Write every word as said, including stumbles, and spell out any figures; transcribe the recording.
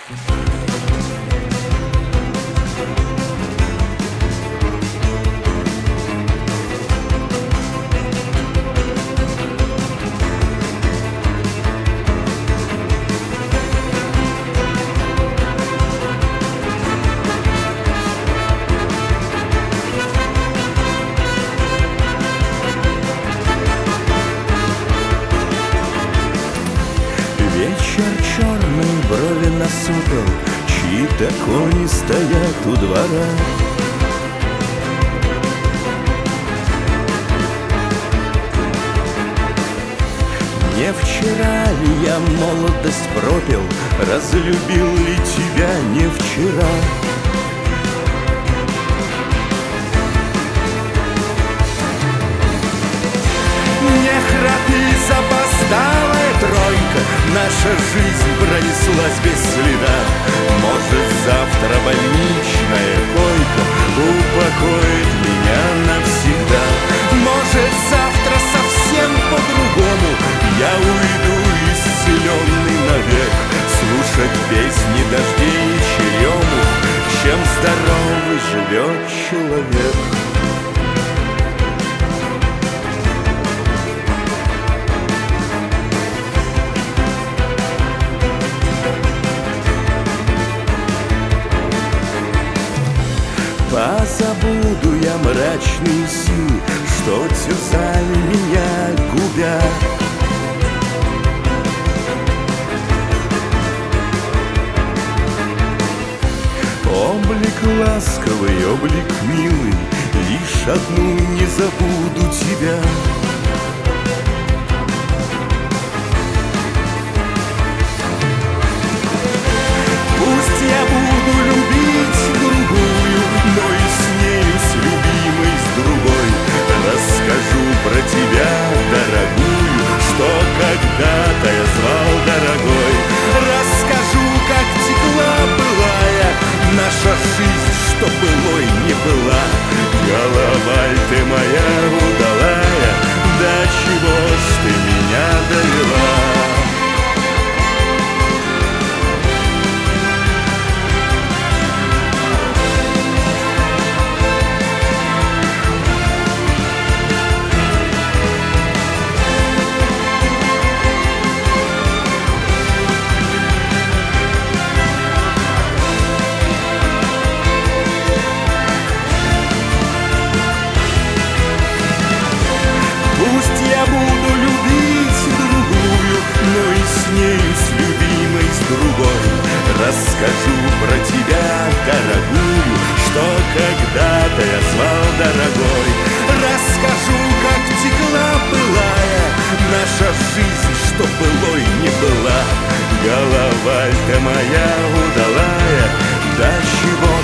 Вечер черный, брови насупил, чьи-то кони стоят у двора. Не вчера ли я молодость пропил, разлюбил ли тебя не вчера? Не храпи, запоздалая тройка, наша жизнь пронеслась без следа. Может, завтра больничная койка упокоит меня навсегда. Может, завтра совсем по-другому я уйду исцеленный навек, слушать песни дождей и черемух, чем здоровый живет человек. Позабуду я мрачные силы, что терзали меня, губя. Облик ласковый, облик милый, лишь одну не забуду тебя. Пусть я буду любить другую, но и с нею, с любимой, с другой. Расскажу про тебя, дорогую, что когда-то я звал дорогой. Расскажу, как текла былая наша жизнь, что былой не была. Головаль ты моя удалая, до чего ж ты меня довела? Пусть я буду любить другую, но и с нею, с любимой, с другой. Расскажу про тебя, дорогую, что когда-то я звал дорогой. Расскажу, как текла былая наша жизнь, что былой не была. Головаль ты моя удалая, до чего